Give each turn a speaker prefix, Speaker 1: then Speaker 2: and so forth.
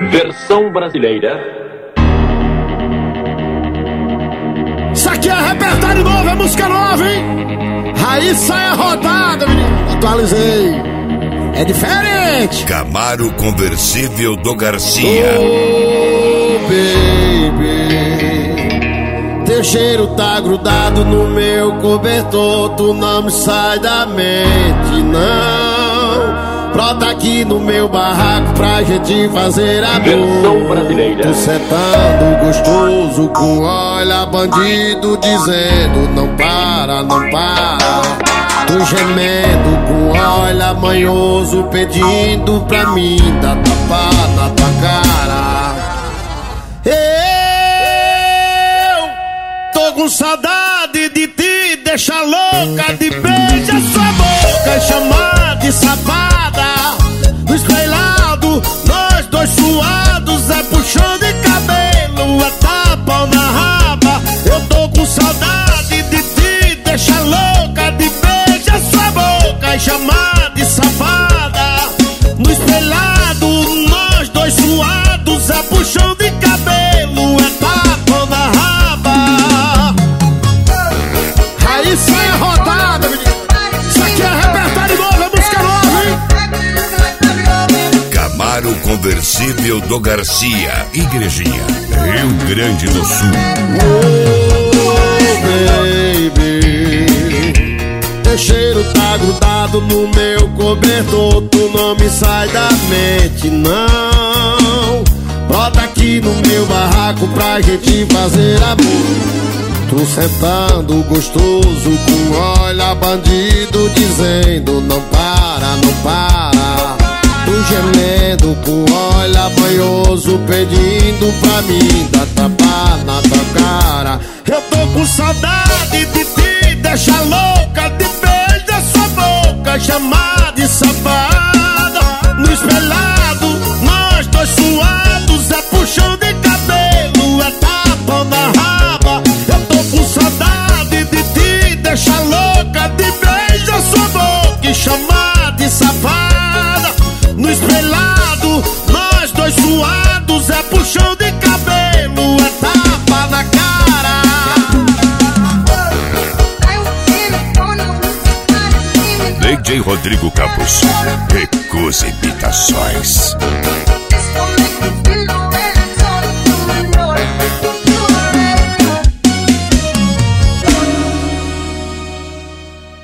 Speaker 1: Versão brasileira.
Speaker 2: Isso aqui é repertório novo, é música nova, hein? Aí sai a rodada, menino. Atualizei. É diferente.
Speaker 3: Camaro conversível do Garcia.
Speaker 2: Oh, baby, teu cheiro tá grudado no meu cobertor. Tu não me sai da mente, não. Brota aqui no meu barraco pra gente fazer amor.
Speaker 1: Versão brasileira.
Speaker 2: Tu sentando gostoso com olha bandido dizendo não para, não para. Tu gemendo com olha manhoso pedindo pra mim dar tapa na tua cara. Eu tô com saudade de ti, deixa louca de beijar sua boca, chamar de safada. No espelhado, nós dois suados, é puxão de cabelo, é tapa na raba. Eu tô com saudade de ti, deixa louca de beijar sua boca, chamar de safada. No espelhado, nós dois suados, é puxão de cabelo, é tapa na raba. Aí sai a rodada, menino. Isso aqui é repertório novo, é música nova, hein?
Speaker 3: Camaro conversível do Garcia, Igrejinha, Rio Grande do Sul.
Speaker 2: Oh, baby, teu cheiro tá grudado no meu cobertor. Tu não me sai da mente, não. Brota aqui no meu barraco pra gente fazer amor. Tu sentando gostoso com olha bandido dizendo não para, não para. Tu gemendo com olha banhoso pedindo pra mim dar tapa na tua cara. Eu tô com saudade de ti, deixa louca de beijar sua boca, chamar de safada. No espelhado, nós dois suados, é puxão de cabelo, é tapa na raba. Eu tô com saudade de ti, deixa louca de beijar sua boca e chamar de safada. No espelhado, nós dois suados, é puxão de cabelo, é tapa na cara.
Speaker 3: DJ Rodrigo Campos, Recusa Imitações.